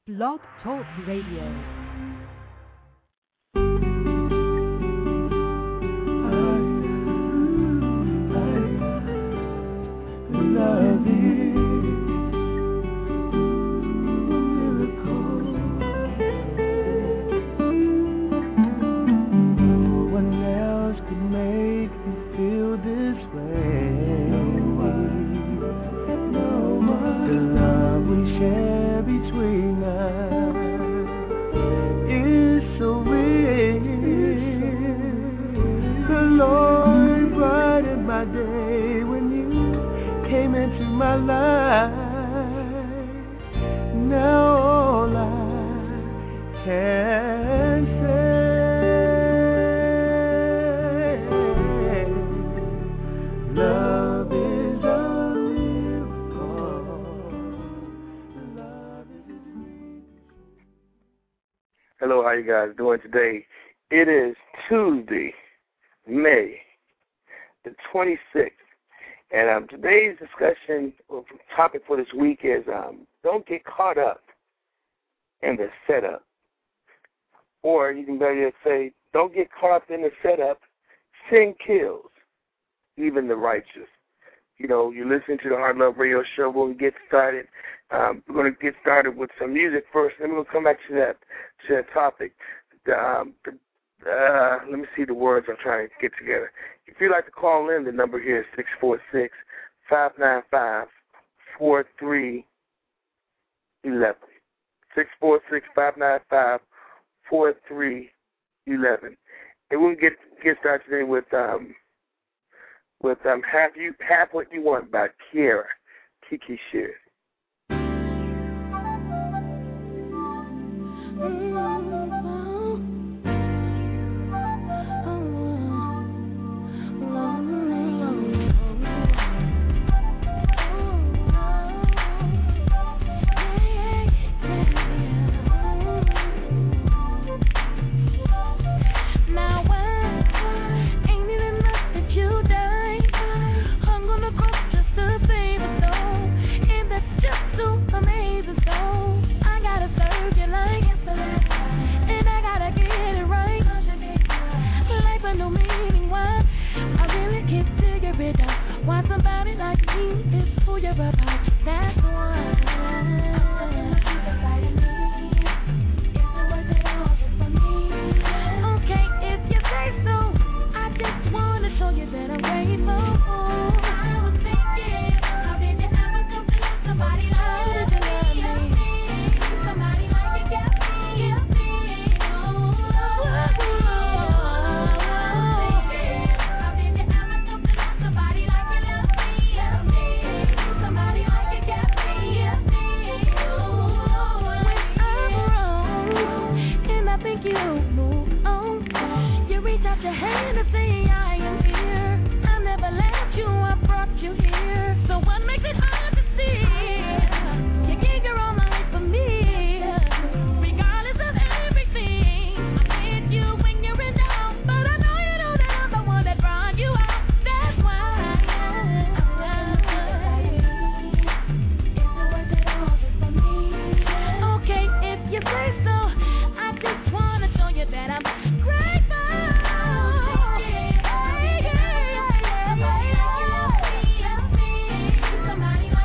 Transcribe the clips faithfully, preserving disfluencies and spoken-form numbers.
Blog Talk Radio. Hello, how you guys doing today? It is Tuesday, May the twenty-sixth, and um, today's discussion or topic for this week is um, don't get caught up in the setup, or you can better say, don't get caught up in the setup. Sin kills, even the righteous. You know, you're listening to the Hard Love Radio Show. When we get started, um, we're going to get started with some music first, and then we're going to come back to that to that topic. The, um, the, uh, let me see the words I'm trying to get together. If you'd like to call in, the number here is six four six, five nine five, four three one one. six four six, five nine five, four three one one. And we'll get get started today with um, with um, Have You Have What You Want by Kiara, Kiki Shear. Somebody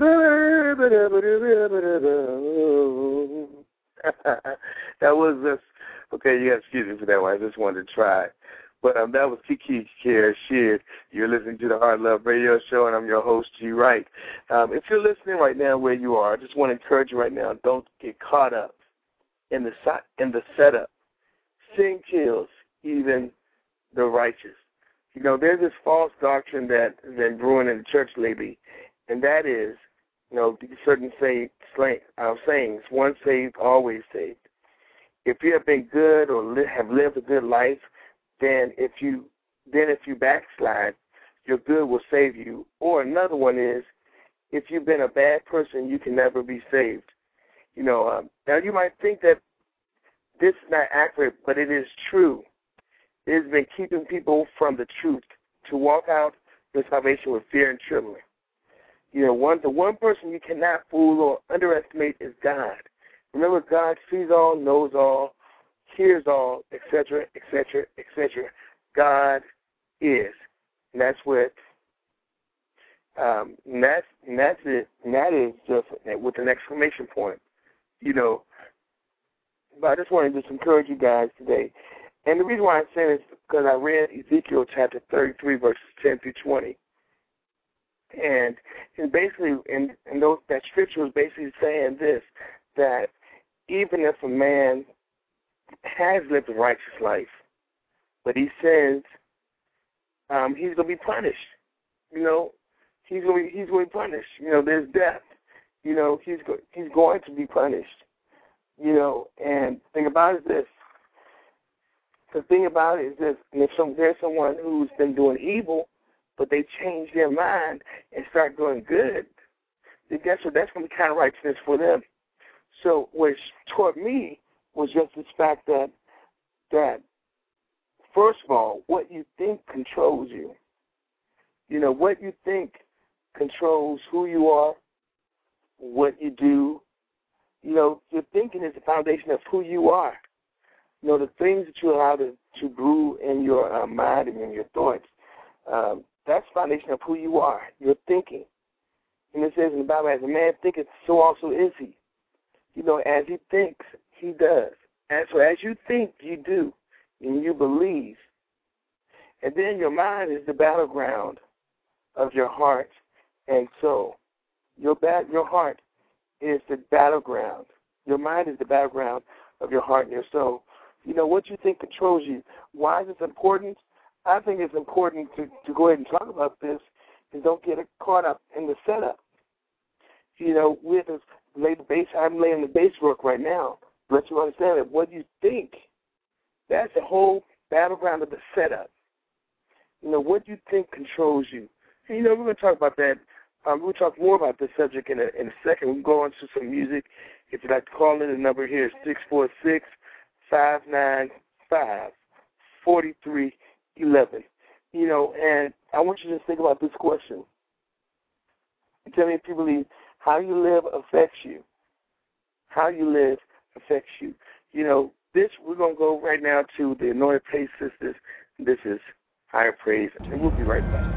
That was just, okay, you got to excuse me for that one. I just wanted to try. But um, that was Kiki Care Sheard. You're listening to the Heart Love Radio Show, and I'm your host, G. Wright. Um, if you're listening right now where you are, I just want to encourage you right now, don't get caught up in the in the setup. Sin kills even the righteous. You know, there's this false doctrine that has been brewing in the church lately, and that is, you know, certain say, slang, uh, sayings, once saved, always saved. If you have been good or li- have lived a good life, then if you then if you backslide, your good will save you. Or another one is, if you've been a bad person, you can never be saved. You know, um, now you might think that this is not accurate, but it is true. It has been keeping people from the truth to walk out their salvation with fear and trembling. You know, one the one person you cannot fool or underestimate is God. Remember, God sees all, knows all, hears all, et cetera, et cetera, et cetera. God is, and that's what. Um, and that's and that's it. And that is just with an exclamation point. You know, but I just want to just encourage you guys today. And the reason why I'm saying this is because I read Ezekiel chapter thirty-three, verses ten through twenty. And, and basically, in, in those, that scripture was basically saying this, that even if a man has lived a righteous life, but he sins, um, he's going to be punished. You know, he's going to be, he's going to be punished. You know, there's death. You know, he's go, he's going to be punished. You know, and the thing about it is this. The thing about it is this, and if some, there's someone who's been doing evil, but they change their mind and start doing good, then guess what? That's going to be kind of righteousness for them. So what taught me was just this fact that, that, first of all, what you think controls you. You know, what you think controls who you are, what you do. You know, your thinking is the foundation of who you are. You know, the things that you allow to, to brew in your uh, mind and in your thoughts, um, that's the foundation of who you are, your thinking. And it says in the Bible, as a man thinketh, so also is he. You know, as he thinks, he does. And so as you think, you do, and you believe. And then your mind is the battleground of your heart and soul. Your, ba- your heart is the battleground. Your mind is the battleground of your heart and your soul. You know, what you think controls you. Why is this important? I think it's important to, to go ahead and talk about this and don't get caught up in the setup. You know, we're just lay the base. I'm laying the base work right now. Let you understand that what you think, that's the whole battleground of the setup. You know, what you think controls you. And, you know, we're going to talk about that. Um, we'll talk more about this subject in a, in a second. We'll go on to some music. If you'd like to call in, the number here is six four six, five nine five, four three one one. You know, and I want you to think about this question. Tell me if you believe how you live affects you. How you live affects you. You know, this, we're going to go right now to the Anointed Praise Sisters. This is Higher Praise, and we'll be right back.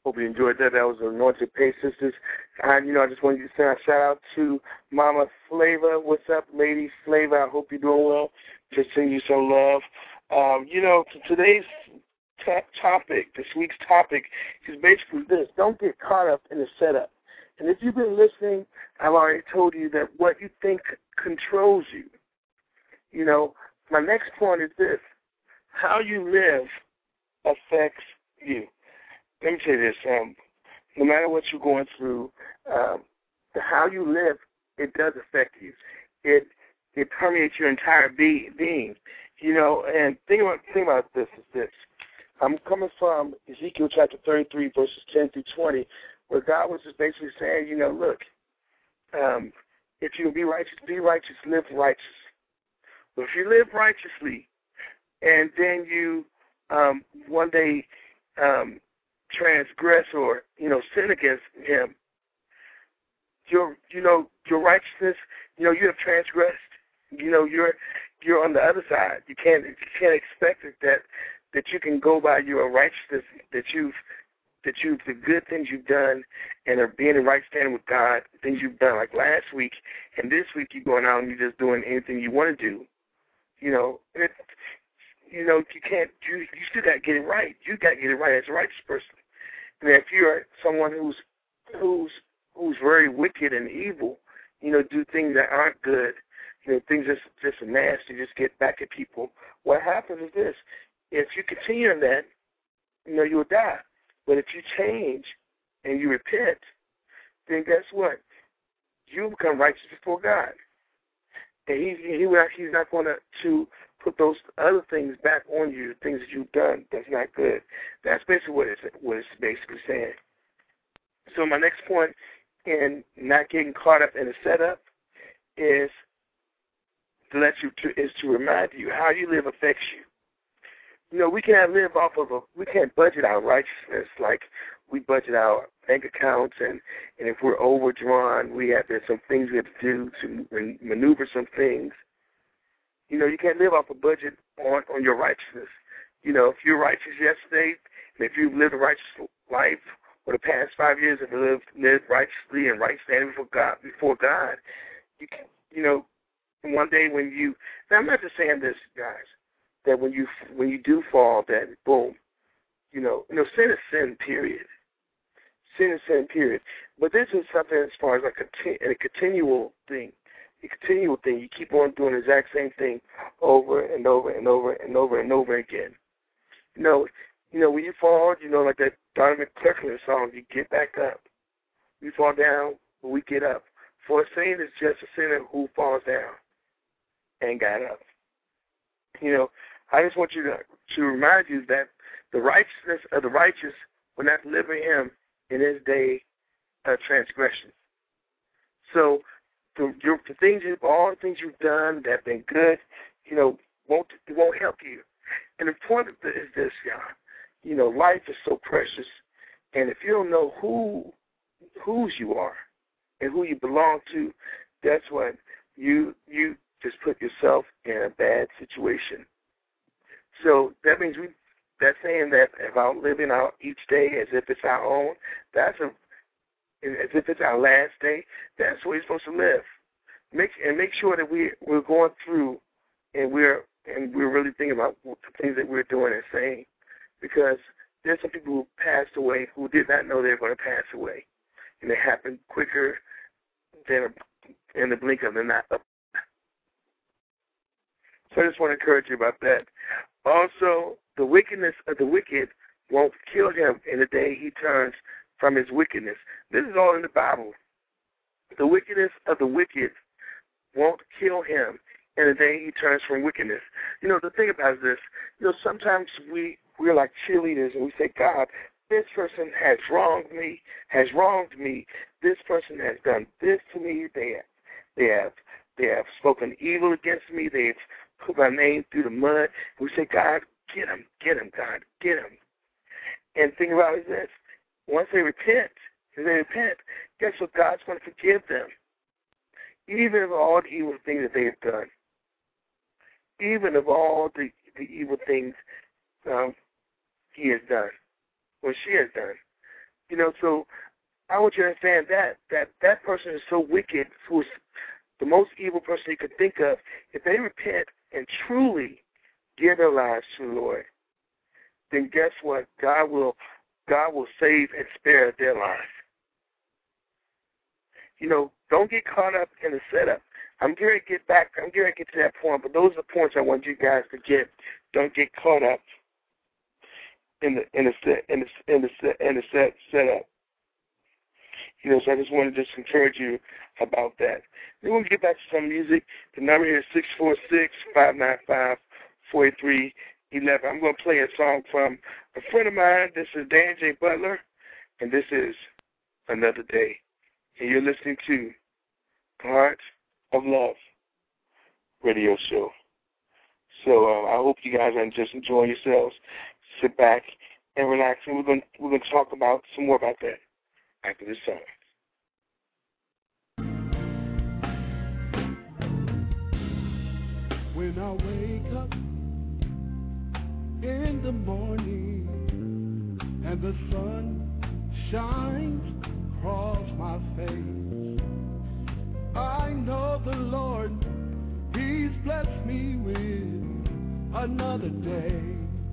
Hope you enjoyed that. That was Anointed Pace Sisters. And, you know, I just wanted to send a shout-out to Mama Flavor. What's up, Lady Flavor? I hope you're doing well. Just send you some love. Um, you know, today's t- topic, this week's topic, is basically this. Don't get caught up in the setup. And if you've been listening, I've already told you that what you think controls you. You know, my next point is this. How you live affects you. Let me say this. Um, no matter what you're going through, um, the how you live, it does affect you. It it permeates your entire be- being. You know, and think about, think about this is this. I'm coming from Ezekiel chapter thirty-three, verses ten through twenty, where God was just basically saying, you know, look, um, if you be righteous, be righteous, live righteous. But if you live righteously, and then you um, one day um, transgress or, you know, sin against him, your, you know, your righteousness, you know, you have transgressed. You know, you're you're on the other side. You can't you can't expect it that that you can go by your righteousness, that you've that you've the good things you've done and are being in right standing with God, things you've done like last week, and this week you're going out and you're just doing anything you want to do. You know, it, you know, you can't. You you still got to get it right. You got to get it right as a righteous person. And if you're someone who's who's who's very wicked and evil, you know, do things that aren't good, you know, things just just nasty, just get back at people. What happens is this: if you continue in that, you know, you'll die. But if you change and you repent, then guess what? You become righteous before God, and He he He's not going to to put those other things back on you, things that you've done that's not good. That's basically what it's what it's basically saying. So my next point in not getting caught up in the setup is to let you to, is to remind you how you live affects you. You know, we can't live off of a, we can't budget our righteousness like we budget our bank accounts, and, and if we're overdrawn, we have there's some things we have to do to maneuver some things. You know, you can't live off a budget on, on your righteousness. You know, if you're righteous yesterday, and if you've lived a righteous life for the past five years and lived, lived righteously and right standing before God, before God, you can, you know, one day when you, now I'm not just saying this, guys, that when you when you do fall, that boom, you know, you know, sin is sin, period. Sin is sin, period. But this is something as far as like a, a continual thing. A continual thing. You keep on doing the exact same thing over and over and over and over and over again. You know, you know, when you fall, you know, like that Donnie McClurkin song, you get back up. We fall down, but we get up. For a saint is just a sinner who falls down and got up. You know, I just want you to to remind you that the righteousness of the righteous will not deliver him in his day of transgression. So the, your, the things, you, all the things you've done that have been good, you know, won't it won't help you. And the point of this is this, y'all. You know, life is so precious, and if you don't know who whose you are and who you belong to, that's when you you just put yourself in a bad situation. So that means we, that's saying that about living out each day as if it's our own, that's a, as if it's our last day, that's what we're supposed to live. Make and make sure that we we're going through and we're and we're really thinking about the things that we're doing and saying, because there's some people who passed away who did not know they were going to pass away, and it happened quicker than a, in the blink of an eye. So I just want to encourage you about that. Also, the wickedness of the wicked won't kill him in the day he turns from his wickedness. This is all in the Bible. The wickedness of the wicked won't kill him in the day he turns from wickedness. You know, the thing about this, you know, sometimes we, we're like cheerleaders and we say, God, this person has wronged me, has wronged me. This person has done this to me. They have, they have, they have spoken evil against me. They've put my name through the mud. We say, God, get him, get him, God, get him. And think about it is this. Once they repent, if they repent, guess what? God's going to forgive them. Even of all the evil things that they have done. Even of all the, the evil things um, he has done, or she has done. You know, so I want you to understand that, that that person is so wicked, who is the most evil person you could think of. If they repent and truly give their lives to the Lord, then guess what? God will God will save and spare their life. You know, don't get caught up in the setup. I'm going to get back. I'm going to get to that point, but those are the points I want you guys to get. Don't get caught up in the in the set in the in the set in the set setup. You know, so I just want to just encourage you about that. Then we'll get back to some music. The number here is six four six, five nine five, four eight three one one. I'm going to play a song from a friend of mine. This is Dan J. Butler, and this is Another Day. And you're listening to Heart of Love radio show. So uh, I hope you guys are just enjoying yourselves. Sit back and relax, and we're going we're going to talk about some more about that after this song. When I wake up in the morning and the sun shines across my face, I know the Lord, He's blessed me with another day.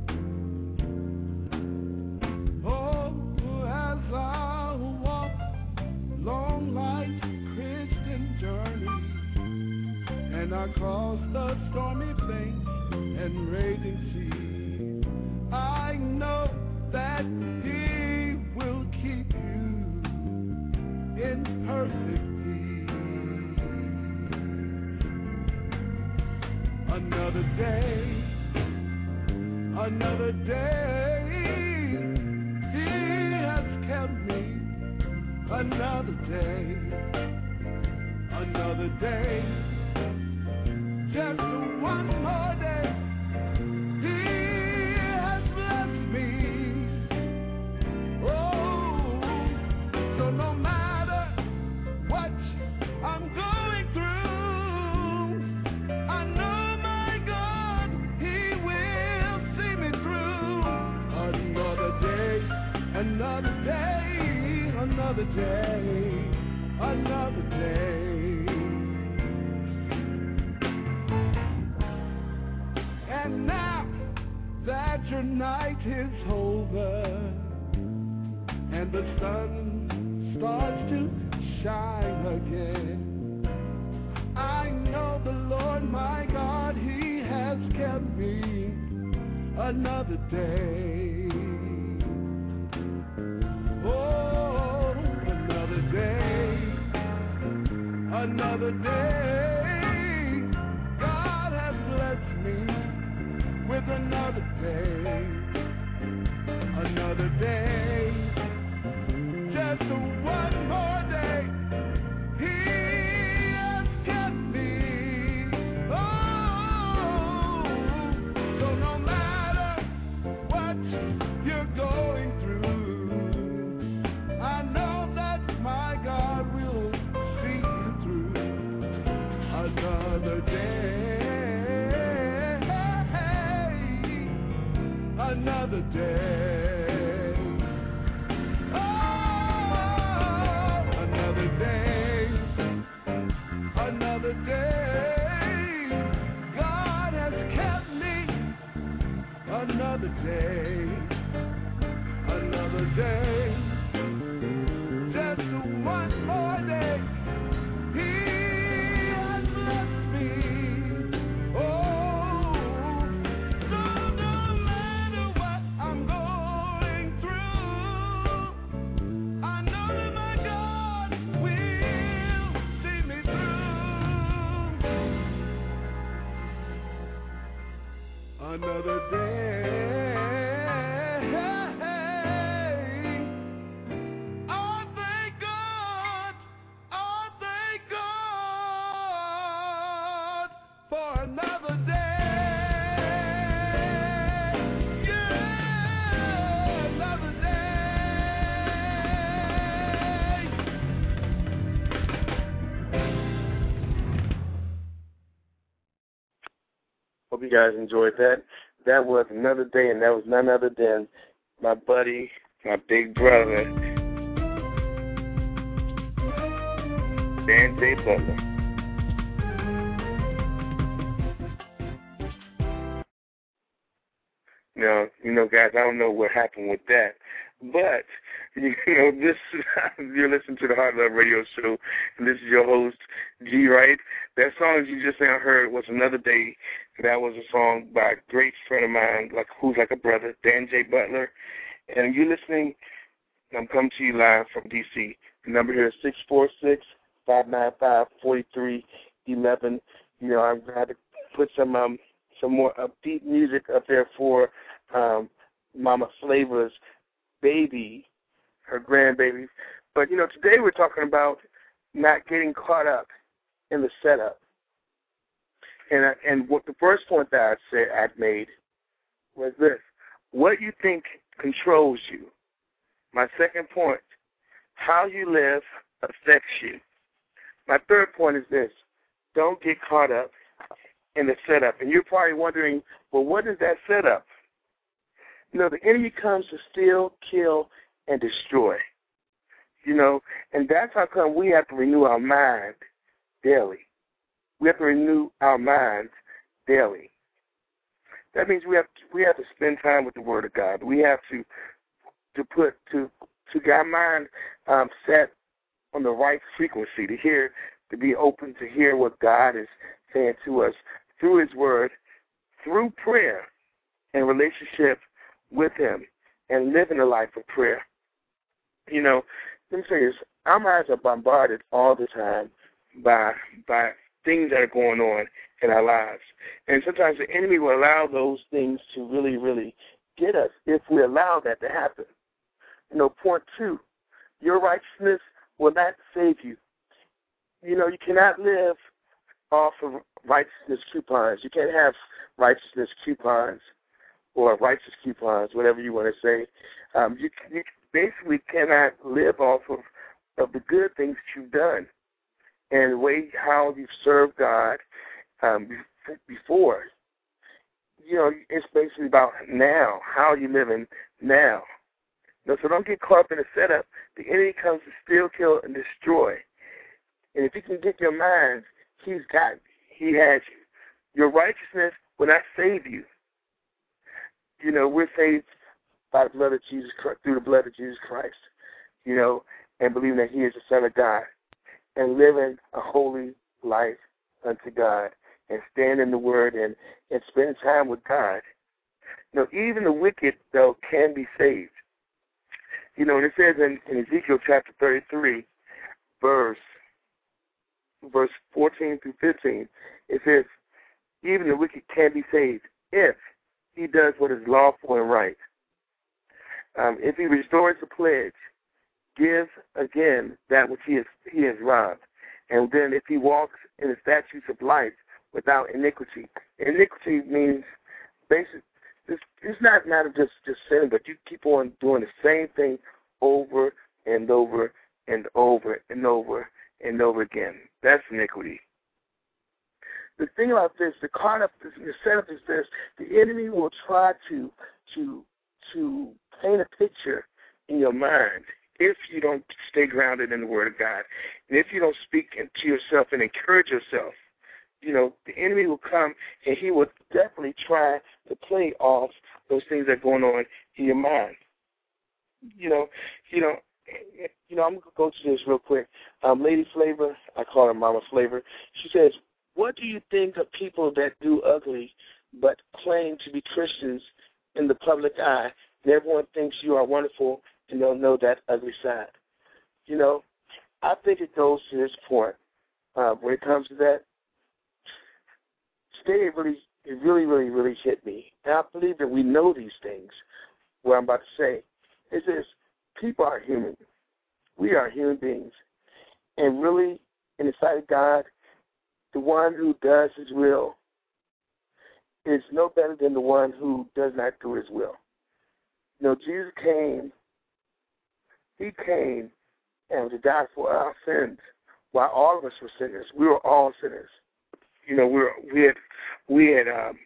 Oh, as I walk long life's Christian journey, and I cross the stormy banks and raging sea, I know that He will keep you in perfect peace. Another day, another day, He has kept me. Another day, another day, just one more day. He has blessed me. Oh, so no matter what I'm going through, I know my God, He will see me through. Another day, another day, another day, another day. And now that your night is over and the sun starts to shine again, I know the Lord my God, He has kept me another day. Oh, another day, another day, God has blessed me with another day, another day, just one more day. He has kept me. Oh, so no matter what you're going through, I know that my God will see you through. Another day, another day, oh, another day, another day, God has kept me. Another day, another day, just one more day. He has blessed me. Oh, no, no matter what I'm going through, I know that my God will see me through. Another day. I thank God. I thank God for another day. Yeah, another Hope you guys enjoyed that. That was Another Day, and that was none other than my buddy, my big brother, Dan J. Butler. Now, you know, guys, I don't know what happened with that, but, you know, this you're listening to the Heart Love Radio Show, and this is your host, G. Wright. That song you just now heard was Another Day. That was a song by a great friend of mine, like who's like a brother, Dan J. Butler. And you're listening, I'm coming to you live from D C. The number here is six four six, five nine five, four three one one. You know, I'm glad to put some um, some more upbeat music up there for um, Mama Flavor's baby, her grandbaby. But, you know, today we're talking about not getting caught up in the setup. And uh, and what the first point that I said I'd made was this: what you think controls you. My second point: how you live affects you. My third point is this: don't get caught up in the setup. And you're probably wondering, well, what is that setup? You know, the enemy comes to steal, kill, and destroy. You know, and that's how come we have to renew our mind daily. We have to renew our minds daily. That means we have to, we have to spend time with the Word of God. We have to to put to to get our mind um, set on the right frequency to hear, to be open to hear what God is saying to us through His Word, through prayer and relationship with Him, and living a life of prayer. You know, let me say this: our minds are bombarded all the time by by things that are going on in our lives. And sometimes the enemy will allow those things to really, really get us if we allow that to happen. You know, point two, your righteousness will not save you. You know, you cannot live off of righteousness coupons. You can't have righteousness coupons or righteous coupons, whatever you want to say. Um, you, you basically cannot live off of, of the good things that you've done and the way how you've served God um, before. You know, it's basically about now, how are you living now. You know, so don't get caught up in a setup. The enemy comes to steal, kill, and destroy. And if he can get your mind, he's got you. He has you. Your righteousness will not save you. You know, we're saved by the blood of Jesus Christ, through the blood of Jesus Christ, you know, and believing that He is the Son of God, and living a holy life unto God, and stand in the Word and, and spend time with God. You know, even the wicked, though, can be saved. You know, and it says in, in Ezekiel chapter thirty-three, verse, verse fourteen through fifteen, it says, even the wicked can be saved if he does what is lawful and right. Um, if he restores the pledge, gives again that which he has, he has robbed. And then if he walks in the statutes of life without iniquity. Iniquity means basically, it's, it's not a matter of just, just sinning, but you keep on doing the same thing over and over and over and over and over again. That's iniquity. The thing about this, the caught up, the setup is this: the enemy will try to to to paint a picture in your mind if you don't stay grounded in the Word of God, and if you don't speak to yourself and encourage yourself. You know, the enemy will come and he will definitely try to play off those things that are going on in your mind. You know, you know, you know. I'm gonna go to this real quick. Um, Lady Flavor, I call her Mama Flavor. She says, what do you think of people that do ugly but claim to be Christians in the public eye, and everyone thinks you are wonderful and they'll know that ugly side? You know, I think it goes to this point. Uh, when it comes to that, today it really, it really, really, really hit me. And I believe that we know these things. What I'm about to say is this: people are human. We are human beings. And really, in the sight of God, the one who does His will is no better than the one who does not do His will. You know, Jesus came, He came and to die for our sins while all of us were sinners. We were all sinners. You know, we were, we had, we had, um,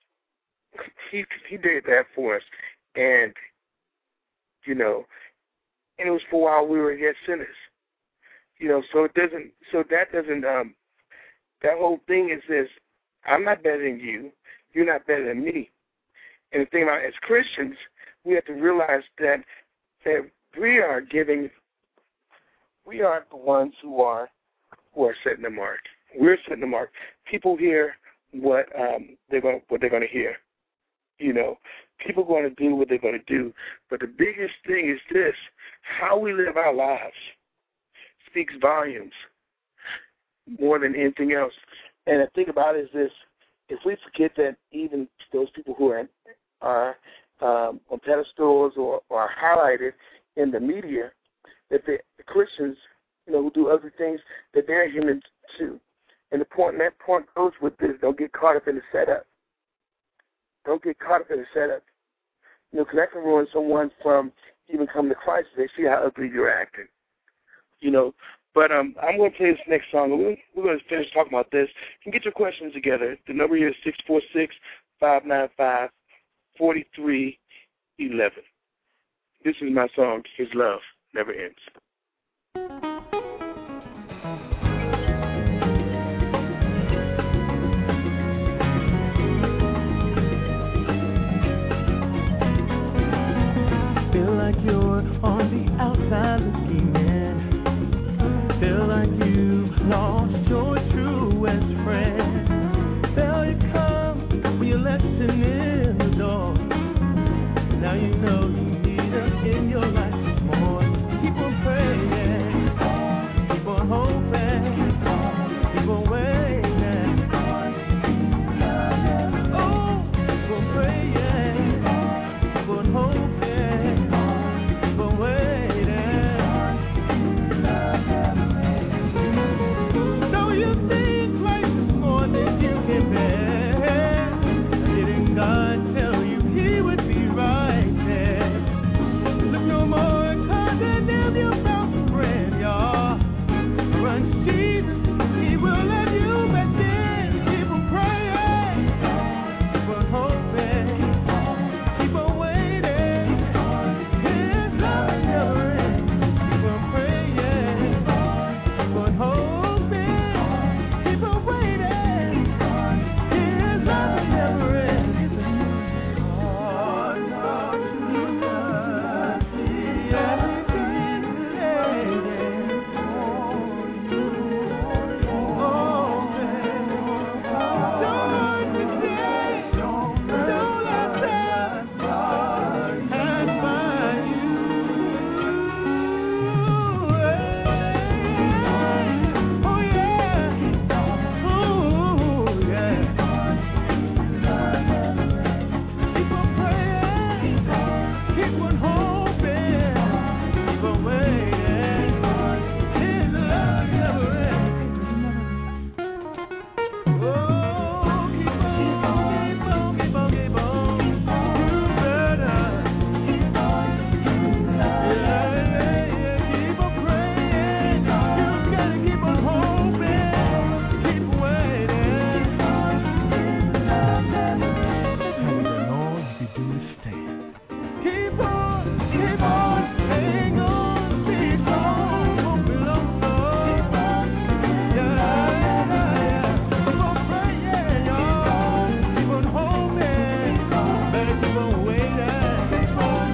he, he did that for us. And, you know, and it was for while we were yet sinners. You know, so it doesn't, so that doesn't, um, that whole thing is this, I'm not better than you, you're not better than me. And the thing about it, as Christians, we have to realize that, that we are giving, we are the ones who are, who are setting the mark. We're setting the mark. People hear what um, they're going, what they're going to hear. You know, people are going to do what they're going to do. But the biggest thing is this: how we live our lives speaks volumes more than anything else. And the thing about it is this: if we forget that even those people who are are um, on pedestals or, or are highlighted in the media, that the, the Christians, you know, who do other things, that they're human too. And the point, and that point goes with this: don't get caught up in the setup. Don't get caught up in the setup. You know, because that can ruin someone from even coming to Christ. They see how ugly you're acting. You know, but um, I'm going to play this next song. We're, we're going to finish talking about this. You can get your questions together. The number here is six four six, five nine five, four three one one. This is my song, His Love Never Ends. Feel like you're on the outside looking in. Feel like you've lost your truest friend. Failure comes when you're letting in the door. Now you know you need us in your life more. Keep on praying, keep on hoping, keep on waiting. Oh, keep on praying, keep on hoping, keep on waiting. So you think life is more than you can bear. Didn't God tell you He would be right there? Look no more, cause they nailed you found a friend, y'all. Run to Jesus, He will love you back then. Keep on praying, keep on hoping, keep on waiting. His love never ends. Keep on praying, keep on hoping, keep on waiting. His love never ends. Oh, no, Jesus, everything is waiting for you. Oh, baby, don't hurt today. Don't let them pass by you. Oh, yeah. Oh, yeah. Keep on praying, keep on hoping, keep on waiting. His love never ends. Oh, keep on, keep on, keep on, keep on. You better. Yeah, yeah, keep on praying. You gotta keep on hoping, keep waiting. Lord, you do stand. Keep on, keep on, hang on, be strong, won't be long, Lord. Yeah, yeah, keep on praying, y'all. Keep on hoping, better keep on waiting.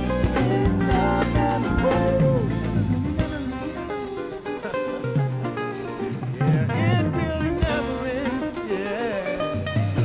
Yeah, it really never ends, yeah.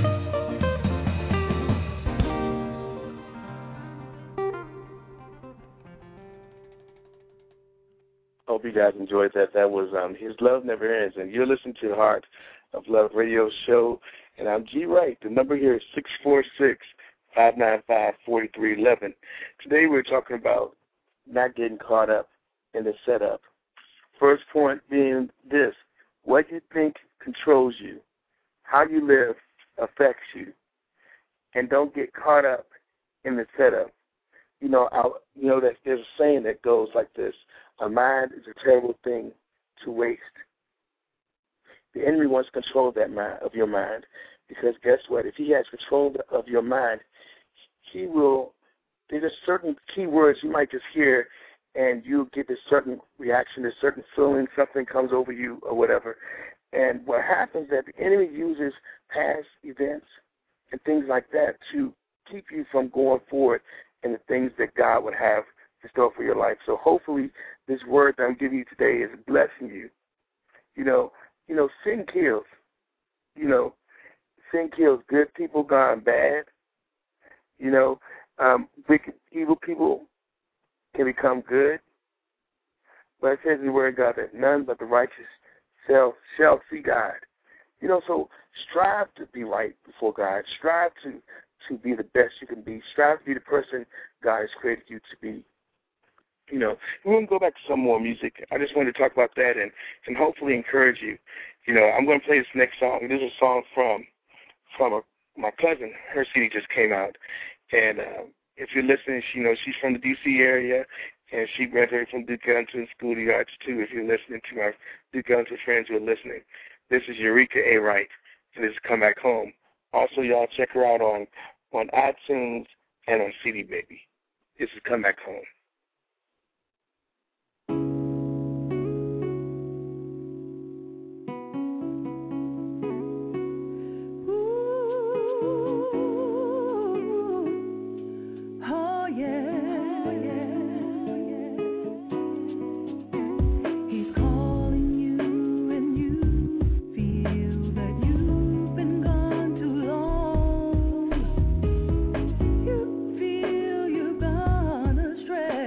Hope you guys enjoyed that. That was um, His Love Never Ends. And you're listening to the Heart of Love radio show. And I'm G. Wright. The number here is six four six, five nine five, four three one one. Today we're talking about not getting caught up in the setup. First point being this: what you think controls you. How you live affects you. And don't get caught up in the setup. You know, I, you know that there's a saying that goes like this: a mind is a terrible thing to waste. The enemy wants control of that mind, of your mind, because guess what? If he has control of your mind, he will. There's certain key words you might just hear, and you get this certain reaction, this certain feeling, something comes over you or whatever. And what happens is that the enemy uses past events and things like that to keep you from going forward in the things that God would have in store for your life. So hopefully this word that I'm giving you today is blessing you. You know, you know, sin kills. You know, sin kills. Good people gone bad. You know, um, wicked, evil people can become good. But it says in the word of God that none but the righteous shall, shall see God. You know, so strive to be right before God. Strive to, to be the best you can be. Strive to be the person God has created you to be. You know, we're going to go back to some more music. I just wanted to talk about that and, and hopefully encourage you. You know, I'm going to play this next song. This is a song from from a, my cousin. Her C D just came out. And uh, if you're listening, she, you know, she's from the D C area, and she graduated from Duke Ellington School of the Arts, too, if you're listening to my Duke Ellington friends who are listening. This is Eureka A. Wright, and this is Come Back Home. Also, y'all check her out on, on iTunes and on C D Baby. This is Come Back Home. Feel you've gone astray.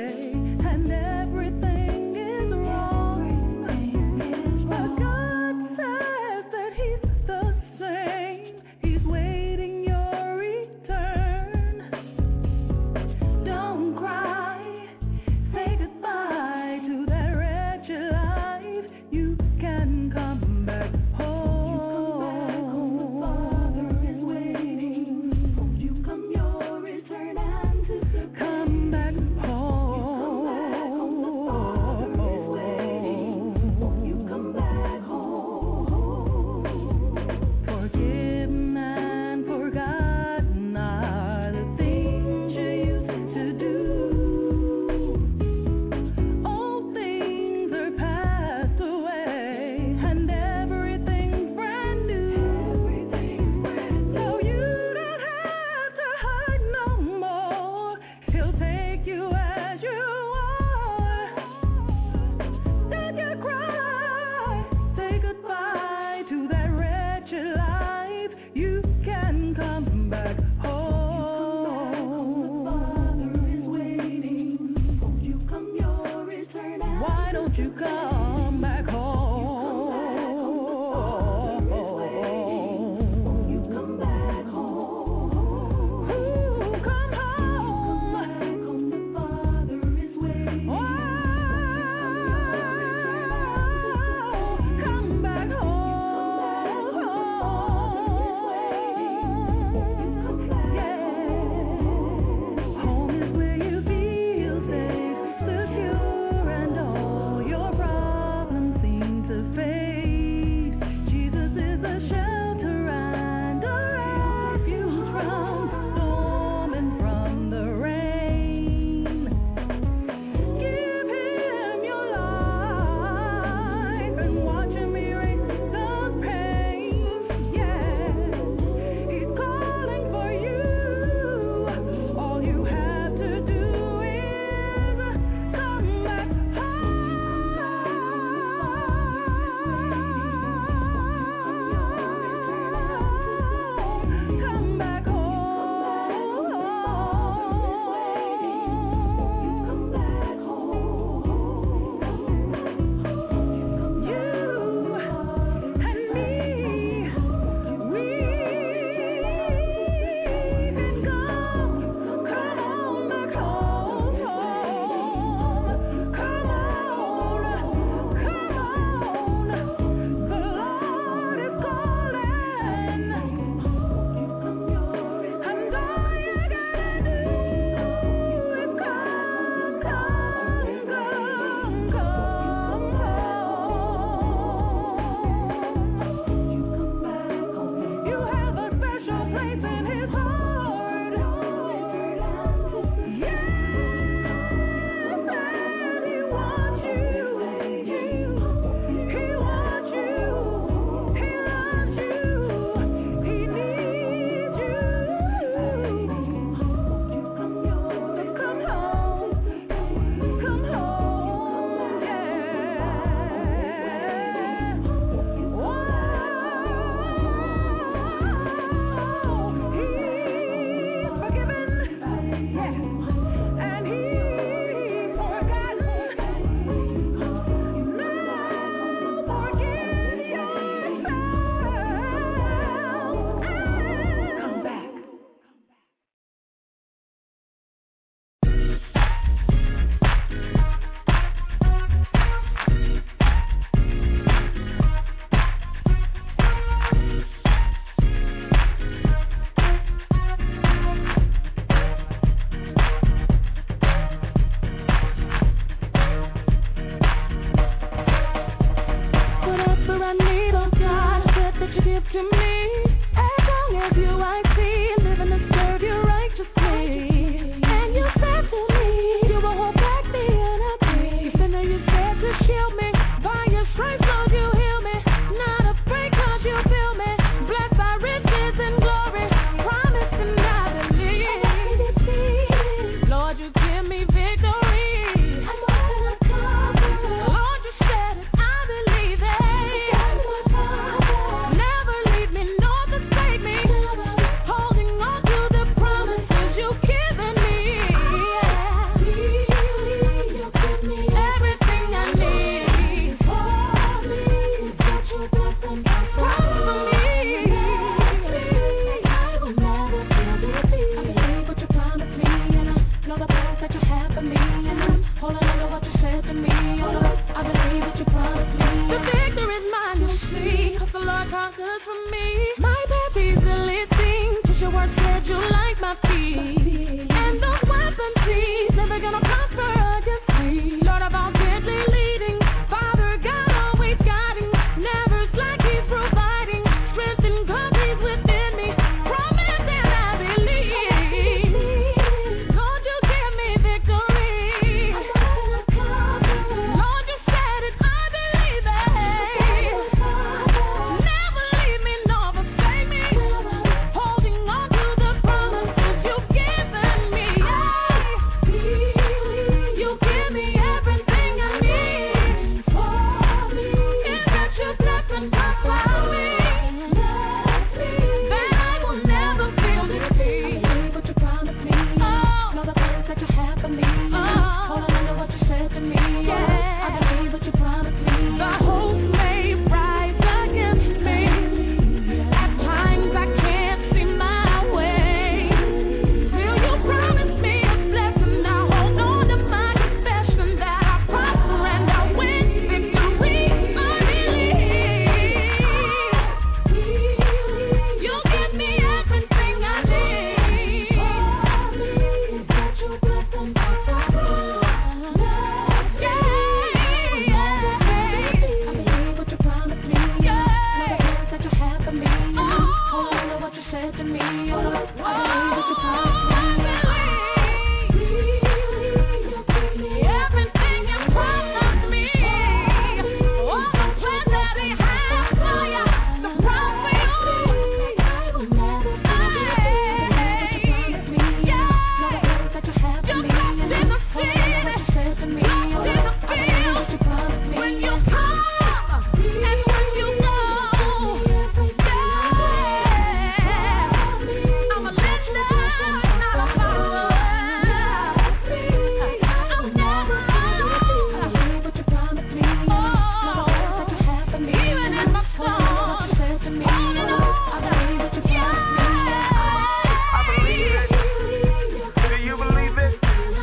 all good for me. My baby's a lifting, push your work schedule like my feet. And those weaponry never gonna prosper against me. Lord of all deadly leading, Father God always guiding, never slack, He's providing strength and complete within me. Promise and I believe. Lord, you give me victory. Lord, you said it, I believe it. Never leave me nor forsake me. Holding on to the promises you've given me. You give me everything I need. Is that your blessing upon me? That I will never feel defeat. What you promised me. Oh. Know the plans that you have for me. Oh. Hold on to what you said to me. Yeah. I believe what you promised me. The hope may rise against me. At times I can't see my way. Will you promise me a blessing? I hold on to my confession that I prosper and I win victory. I believe. You give me everything I need. Is that your blessing? I believe what you promised me. Know the plans that you have for me. Hold on to what you said to me. I believe what you promised me. Everything you promised me. All the plans that He has for you. The prosper you. I will never when you come and when you go, I'm a listener, not a follower. I'm never alone. What you promised me, even in my storm, holding on. I believe what you promised me. I believe it. Do you believe it?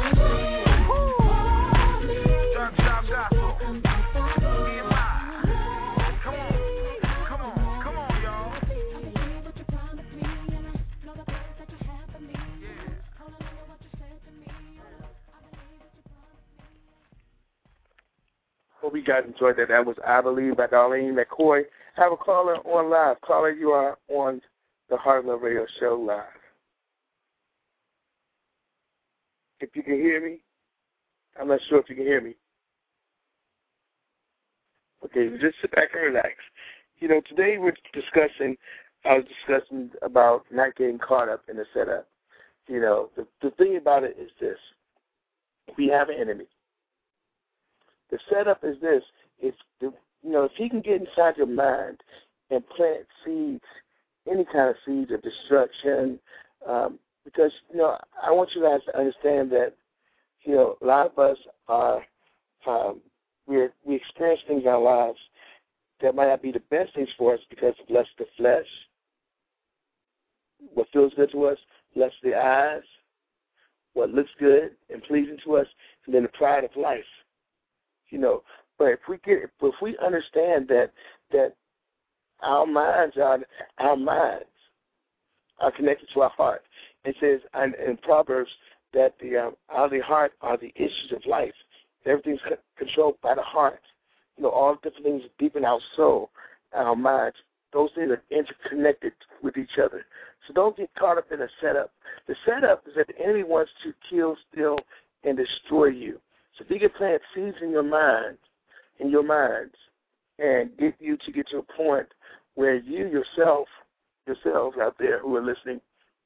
Drop, drop, gospel. Nehemiah. Come on. Come on. Come on, y'all. I believe what you promised me, and I know the plans that you have for me. Yeah. Hold on to what you said to me. I believe what you promised me. Hope you guys enjoyed that. That was I Believe by Darlene McCoy. Have a caller on live. Caller, you are on the Heart of Love Radio Show live. If you can hear me, I'm not sure if you can hear me. Okay, just sit back and relax. You know, today we're discussing, I was discussing about not getting caught up in the setup. You know, the, the thing about it is this. We have an enemy. The setup is this. It's, the, you know, if he can get inside your mind and plant seeds, any kind of seeds of destruction, um, because, you know, I want you guys to understand that, you know, a lot of us are, um, we're, we experience things in our lives that might not be the best things for us because of lust of the flesh, what feels good to us, lust of the eyes, what looks good and pleasing to us, and then the pride of life. You know, but if we get, if we understand that that our minds are our minds are connected to our heart, it says in, in Proverbs that the um, out of the heart are the issues of life. Everything's controlled by the heart. You know, all the different things deep in our soul, our minds. Those things are interconnected with each other. So don't get caught up in a setup. The setup is that the enemy wants to kill, steal, and destroy you. So if he can plant seeds in your mind, in your minds, and get you to get to a point where you yourself, yourselves out there who are listening,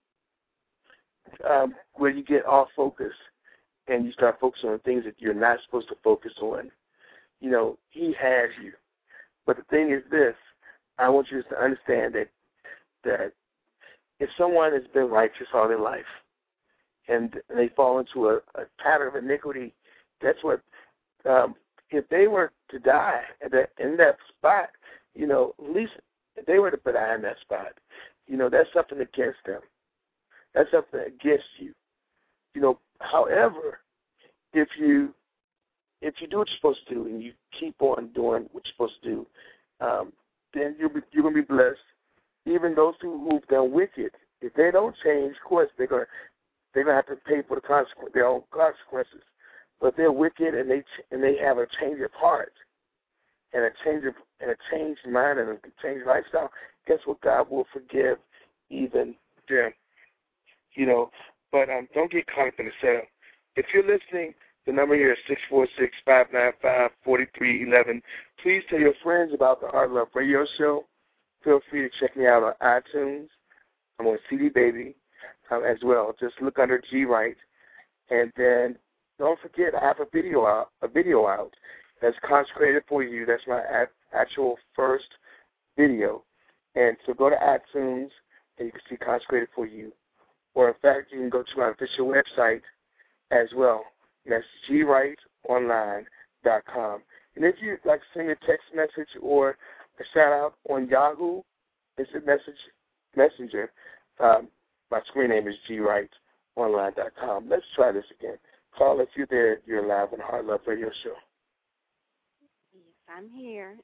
um, where you get off focus and you start focusing on things that you're not supposed to focus on, you know, he has you. But the thing is this, I want you to understand that that if someone has been righteous all their life and they fall into a, a pattern of iniquity, that's what, um, if they were to die at that, in that spot, you know, at least if they were to die in that spot, you know, that's something against them. That's something against you. You know, however, if you if you do what you're supposed to do and you keep on doing what you're supposed to do, um, then you'll be, you're going to be blessed. Even those who, who've done wicked, if they don't change, of course, they're going to they're going to have to pay for the consequence, their own consequences. But if they're wicked and they and they have a change of heart and a change of and a changed mind and a changed lifestyle, guess what? God will forgive even them. You know, but um, don't get caught up in the setup. If you're listening, the number here is six four six, five nine five, four three one one. Please tell your friends about the Heart Love Radio Show. Feel free to check me out on iTunes. I'm on C D Baby um, as well. Just look under G Wright. And then don't forget, I have a video out, a video out that's consecrated for you. That's my actual first video. And so go to iTunes, and you can see Consecrated for You. Or, in fact, you can go to my official website as well. That's G Wright Online dot com. And if you'd like to send me a text message or a shout-out on Yahoo, instant message messenger, um, my screen name is G Wright Online dot com. Let's try this again. Call if you're there. You're live on the Heart Love Radio Show. Yes, I'm here.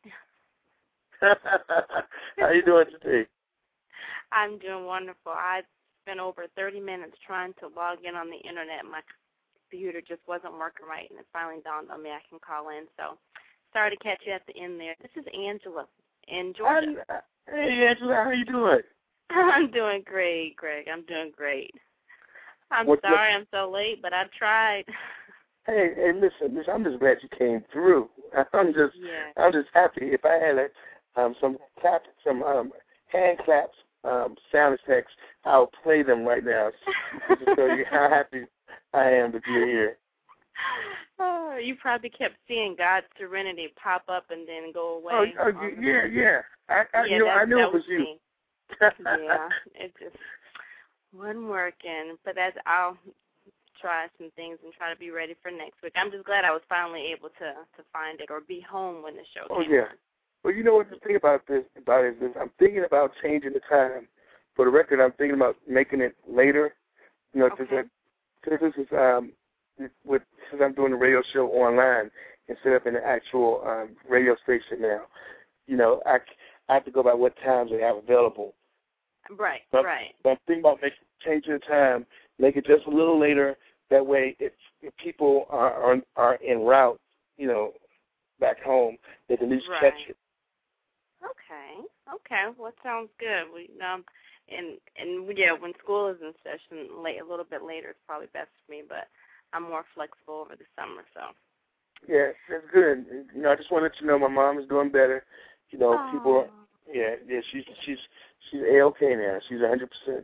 How you doing today? I'm doing wonderful. I spent over thirty minutes trying to log in on the Internet. My computer just wasn't working right, and it finally dawned on me I can call in. So sorry to catch you at the end there. This is Angela in Georgia. Hi, hey, Angela, how you doing? I'm doing great, Greg. I'm doing great. I'm what, sorry what? I'm so late, but I tried. Hey, hey, listen, listen, I'm just glad you came through. I'm just, yeah. I'm just happy. If I had a, um, some clap, some um, hand claps, um, sound effects, I'll play them right now just to show you how happy I am that you're here. Oh, you probably kept seeing God's Serenity pop up and then go away. Oh, oh yeah, yeah. I, I, yeah, you know, I knew it was, was you. Me. yeah, it just wasn't working. But as I'll try some things and try to be ready for next week. I'm just glad I was finally able to to find it or be home when the show oh, came yeah. on. Well, you know what the thing about this about it is I'm thinking about changing the time. For the record, I'm thinking about making it later. You know, Okay. since this is um, with since I'm doing the radio show online instead of in the actual um, radio station now. You know, I, I have to go by what times they have available. Right, but, right. But I'm thinking about making changing the time, make it just a little later. That way, if, if people are, are are en route, you know, back home, they can at least right. catch it. Okay, okay. Well, it sounds good. We um, and and yeah, when school is in session, late a little bit later, it's probably best for me. But I'm more flexible over the summer, so. Yeah, that's good. You know, I just wanted to know my mom is doing better. You know, Aww. people. Are, yeah, yeah. She's she's she's a okay now. She's a hundred percent.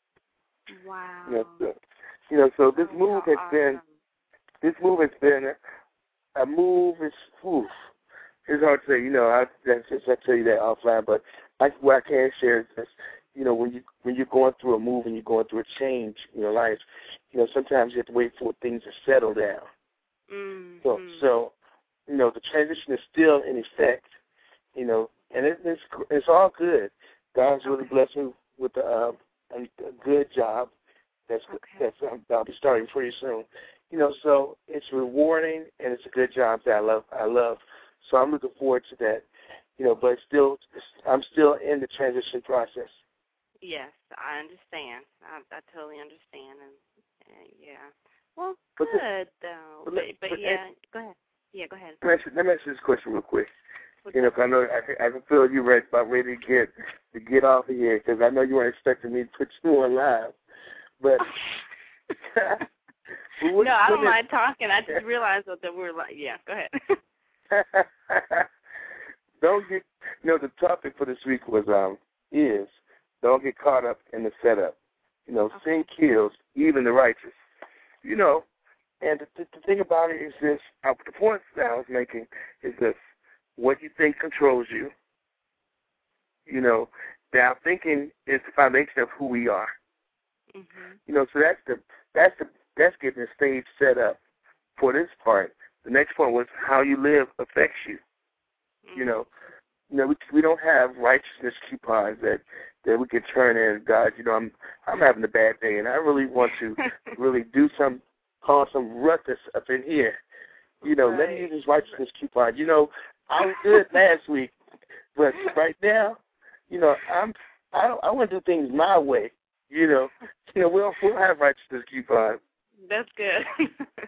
Wow. You know, so, you know, so this Oh, move how has awesome. been this move has been a, a move. Is oof. It's hard to say. You know, I that's just I tell you that offline, but I, what I can share is this. You know, when you when you're going through a move and you're going through a change in your life, you know, sometimes you have to wait for things to settle down. Mm-hmm. So, so, you know, the transition is still in effect, you know, and it, it's it's all good. God's really Okay. blessed me with a, uh, a, a good job that's Okay. that's um, I'll be starting pretty soon. You know, so it's rewarding and it's a good job that I love. I love. So I'm looking forward to that. You know, but it's still, I'm still in the transition process. Yes, I understand. I, I totally understand, and, and yeah. Well, But good the, though. but, But, but, but yeah, go ahead. Yeah, go ahead. Let me, ask, let me ask you this question real quick. What's You know, up? 'cause I know I can, I can feel you right about ready to get to get off of here because I know you weren't expecting me to put you on live. But, but what, no, I don't what mind talking. I just realized that we were like, yeah, go ahead. is, don't get. You know, the topic for this week was um is don't get caught up in the setup. You know, Okay. sin kills even the righteous. You know, and the, the, the thing about it is this: uh, the point that I was making is this: what you think controls you. You know, now thinking is the foundation of who we are. Mm-hmm. You know, so that's the that's the that's getting the stage set up for this part. The next part was how you live affects you. Mm-hmm. You know, you know we we don't have righteousness coupons that that we can turn in. God, you know, I'm I'm having a bad day, and I really want to really do some cause some ruckus up in here. You know, Right. let me use this righteousness coupon. You know, I was good last week. But right now, you know, I'm I don't I want to do things my way. You know, you know we'll we'll have righteousness coupon. That's good.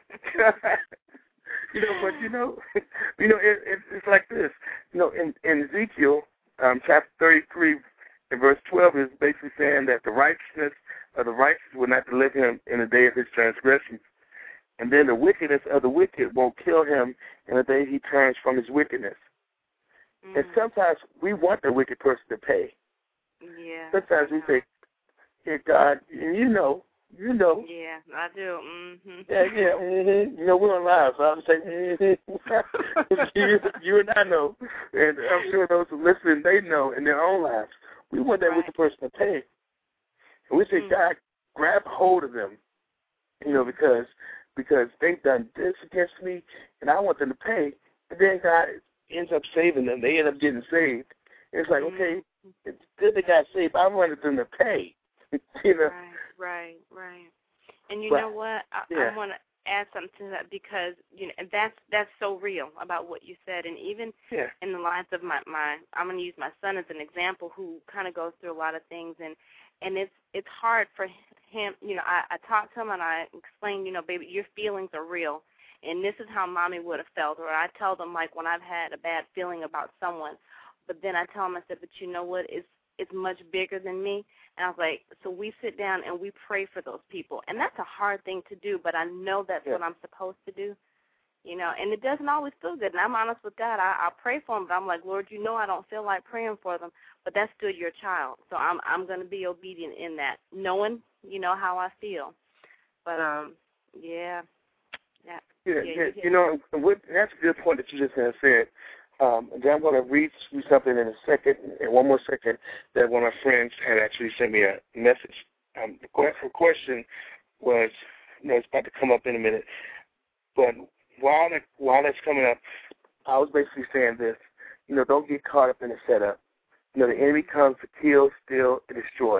You know, but you know, you know, it, it, it's like this. You know, in, in Ezekiel, um, chapter thirty-three, and verse twelve is basically saying that the righteousness of the righteous will not deliver him in the day of his transgressions, and then the wickedness of the wicked won't kill him in the day he turns from his wickedness. Mm. And sometimes we want the wicked person to pay. Yeah. Sometimes we say, "Hey God, you know." You know. Yeah, I do. Mm-hmm. Yeah, yeah. Mm-hmm. You know, we're on live, so I'm saying, mm-hmm. you, you and I know, and I'm sure those who listen, they know in their own lives. We want that right. wicked person to pay. And we say, mm-hmm. God, grab hold of them, you know, because because they've done this against me, and I want them to pay. And then God ends up saving them. They end up getting saved. And it's like, mm-hmm. okay, it's good they got saved. I wanted them to pay, you know. Right. Right, right. And you right. know what? I, yeah. I want to add something to that because, you know, that's that's so real about what you said. And even yeah. in the lives of my, my I'm going to use my son as an example who kind of goes through a lot of things. And, and it's it's hard for him. You know, I, I talk to him and I explain, you know, baby, your feelings are real. And this is how Mommy would have felt. Or I tell them, like, when I've had a bad feeling about someone. But then I tell them, I said, but you know what? It's, it's much bigger than me. And I was like, so we sit down and we pray for those people. And that's a hard thing to do, but I know that's yeah. what I'm supposed to do, you know. And it doesn't always feel good. And I'm honest with God. I, I'll pray for them, but I'm like, Lord, you know I don't feel like praying for them, but that's still your child. So I'm I'm going to be obedient in that, knowing, you know, how I feel. But, um, yeah. Yeah, yeah, yeah. yeah. You know, what, that's a good point that you just said. Um, and then I'm going to read you something in a second, in one more second, that one of my friends had actually sent me a message. Um, the question was, you know, it's about to come up in a minute, but while that, while that's coming up, I was basically saying this, you know, don't get caught up in the setup. You know, the enemy comes to kill, steal, and destroy.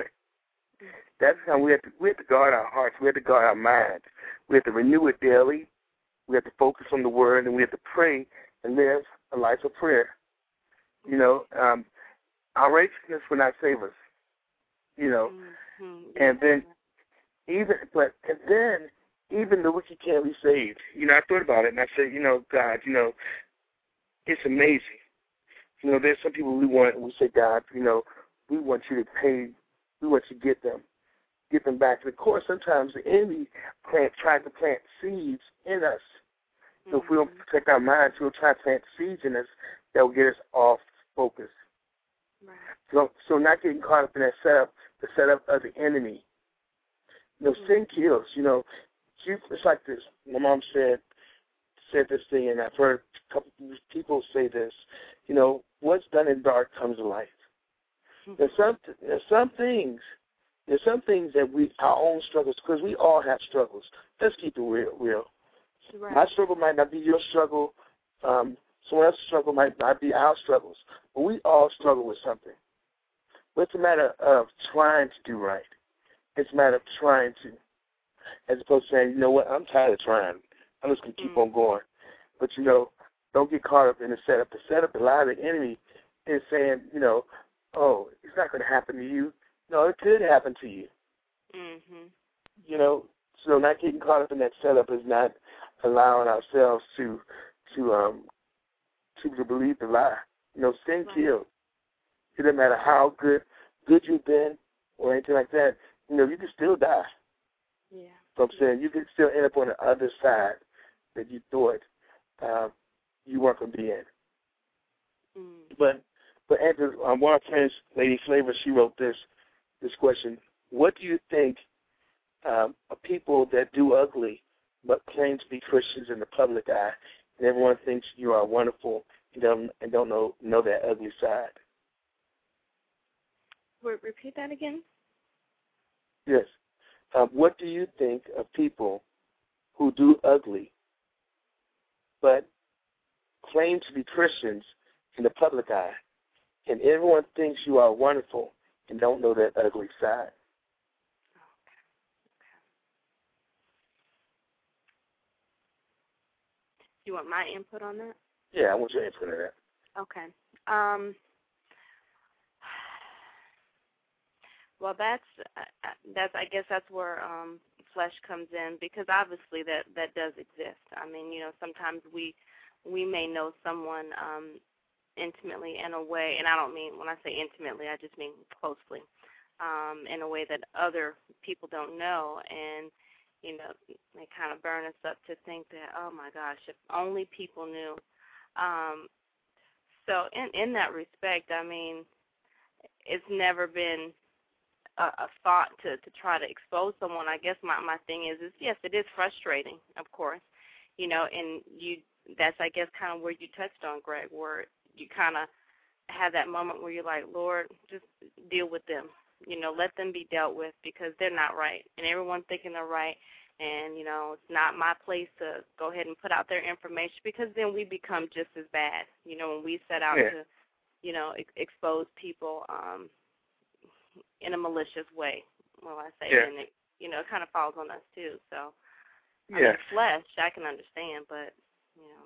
That's how we have to, we have to guard our hearts. We have to guard our minds. We have to renew it daily. We have to focus on the word, and we have to pray and live a life of prayer. You know, um, our righteousness will not save us. You know, mm-hmm. and then even, but and then even the wicked can't be saved. You know, I thought about it and I said, you know, God, you know, it's amazing. You know, there's some people we want. We say, God, you know, we want you to pay. We want you to get them, get them back. And of course, sometimes the enemy plant tries to plant seeds in us. So if we don't protect our minds, he'll try to plant seeds in us that will get us off focus. Right. So, so not getting caught up in that setup, the setup of the enemy. You know, mm-hmm. sin kills. You know, it's like this. My mom said said this thing, and I've heard a couple people say this. You know, what's done in dark comes to light. Mm-hmm. There's some there's some things. There's some things that we our own struggles, because we all have struggles. Let's keep it real. real. Right. My struggle might not be your struggle. Um, someone else's struggle might not be our struggles. But we all struggle with something. But it's a matter of trying to do right. It's a matter of trying to. As opposed to saying, you know what, I'm tired of trying. I'm just going to keep mm. on going. But, you know, don't get caught up in the setup. The setup, the lie of the enemy is saying, you know, oh, it's not going to happen to you. No, it could happen to you. Mm-hmm. You know, so not getting caught up in that setup is not allowing ourselves to to um to, to believe the lie. You know, sin right. kills. It doesn't matter how good good you've been or anything like that. You know, you can still die. Yeah. So I'm saying you can still end up on the other side that you thought um, you weren't going to be in. Mm. But but Andrew, um, one of our friends, Lady Flavor, she wrote this this question: what do you think um, of people that do ugly but claim to be Christians in the public eye, and everyone thinks you are wonderful and don't, and don't know know that ugly side? Wait, repeat that again? Yes. Um, what do you think of people who do ugly but claim to be Christians in the public eye, and everyone thinks you are wonderful and don't know that ugly side? You want my input on that? Yeah, I want your input on that. Okay. Um, Well, that's uh, that's. I guess that's where um, flesh comes in, because obviously that that does exist. I mean, you know, sometimes we we may know someone um, intimately in a way, and I don't mean when I say intimately, I just mean closely, um, in a way that other people don't know, and you know, they kind of burn us up to think that, oh my gosh, if only people knew. Um, so in in that respect, I mean, it's never been a, a thought to, to try to expose someone. I guess my, my thing is, is, yes, it is frustrating, of course, you know, and you that's, I guess, kind of where you touched on, Greg, where you kind of have that moment where you're like, Lord, just deal with them. You know, let them be dealt with, because they're not right, and everyone's thinking they're right, and, you know, it's not my place to go ahead and put out their information, because then we become just as bad, you know, when we set out yeah. to, you know, ex- expose people um, in a malicious way, well, I say, yeah. and it, you know, it kind of falls on us too. So, I yeah. mean, flesh, I can understand, but, you know.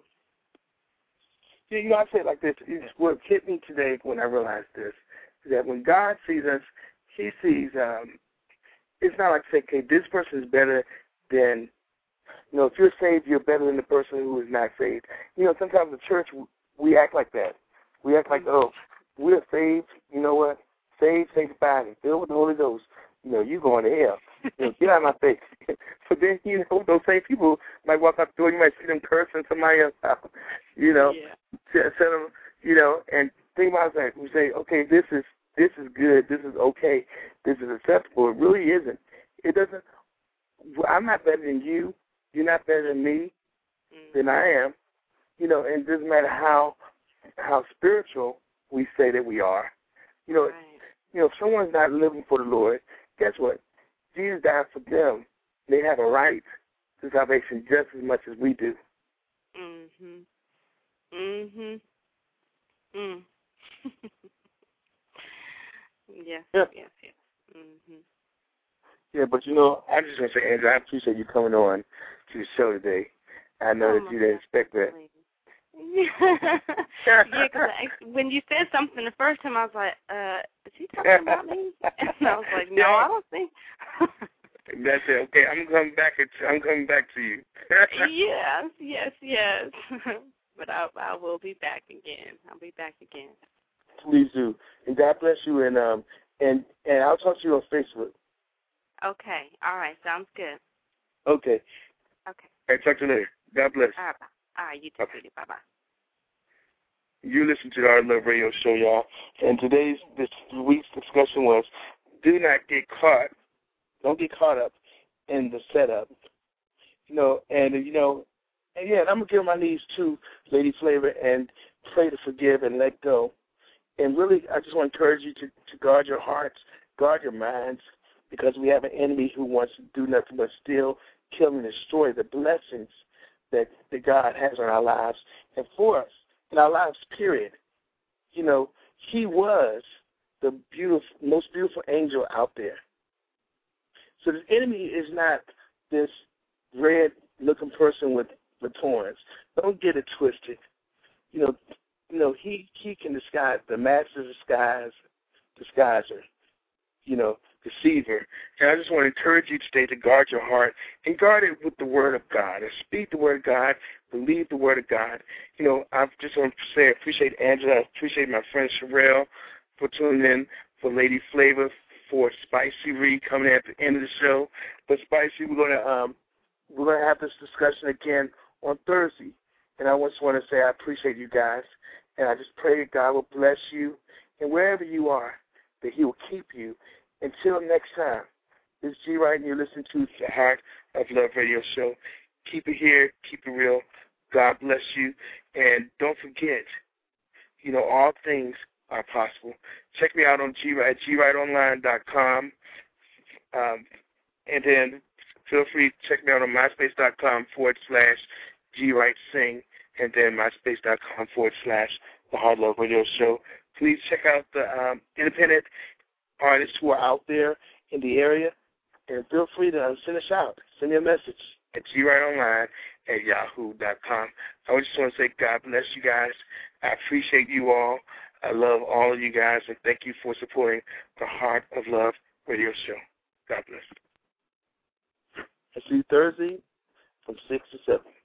Yeah, you know, I say it like this. It's what hit me today when I realized this, is that when God sees us, he sees, um, it's not like, say, okay, this person is better than, you know, if you're saved, you're better than the person who is not saved. You know, sometimes the church, we act like that. We act like, oh, we're saved, you know what? Saved, sanctified, and filled with the Holy Ghost. You know, you going to hell. You know, get out of my face. But then, you know, those same people might walk out the door, you might see them cursing somebody else out, you know, yeah. set them, you know, and think about that. We say, okay, this is this is good, this is okay, this is acceptable. It really isn't. It doesn't, I'm not better than you, you're not better than me, mm. than I am, you know, and it doesn't matter how how spiritual we say that we are. You know, right. you know, if someone's not living for the Lord, guess what? Jesus died for them. They have a right to salvation just as much as we do. Mhm. Mhm. Mm. yes. Yeah. Yes. Yes. Mhm. Yeah, but you know, I just want to say, Andrew, I appreciate you coming on to the show today. I know oh, that you didn't expect that. yeah, because when you said something the first time, I was like, uh, is he talking about me? And I was like, no, yeah. I don't think. That's it. Okay, I'm coming back. At, I'm coming back to you. yes, yes, yes. But I, I will be back again. I'll be back again. Please do, and God bless you. And um, and and I'll talk to you on Facebook. Okay. All right. Sounds good. Okay. Okay. All right. Talk to you later. God bless. All right. Bye. All right. You too, Okay. sweetie. Bye bye. You listen to the Art of Love Radio Show, y'all. And today's, this week's discussion was, do not get caught, don't get caught up in the setup. You know, and, you know, and yeah, I'm going to get on my knees too, Lady Flavor, and pray to forgive and let go. And really, I just want to encourage you to, to guard your hearts, guard your minds, because we have an enemy who wants to do nothing but steal, kill, and destroy the blessings that, that God has on our lives and for us. In our lives, period. You know, he was the beautiful, most beautiful angel out there. So the enemy is not this red-looking person with, with horns. Don't get it twisted. You know, you know, he, he can disguise, the master disguise, disguiser, you know, deceiver. And I just want to encourage you today to guard your heart and guard it with the Word of God and speak the Word of God, believe the Word of God. You know, I just want to say I appreciate Angela, I appreciate my friend Sherelle for tuning in, for Lady Flavor, for Spicy Reed coming in at the end of the show. But Spicy, we're going to um, we're going to have this discussion again on Thursday. And I just want to say I appreciate you guys, and I just pray that God will bless you, and wherever you are, that he will keep you. Until next time, this is G. Wright, and you're listening to the Heart of Love Radio Show. Keep it here. Keep it real. God bless you. And don't forget, you know, all things are possible. Check me out on G. Wright, G Wright Online dot com. Um, and then feel free to check me out on MySpace.com forward slash G. Wright Sing. And then MySpace.com forward slash The Heart of Love Radio Show. Please check out the um, independent artists who are out there in the area, and feel free to send a shout. Send me a message at G Wright Online at yahoo dot com. I just want to say God bless you guys. I appreciate you all. I love all of you guys, and thank you for supporting the Heart of Love radio show. God bless. I'll see you Thursday from six to seven.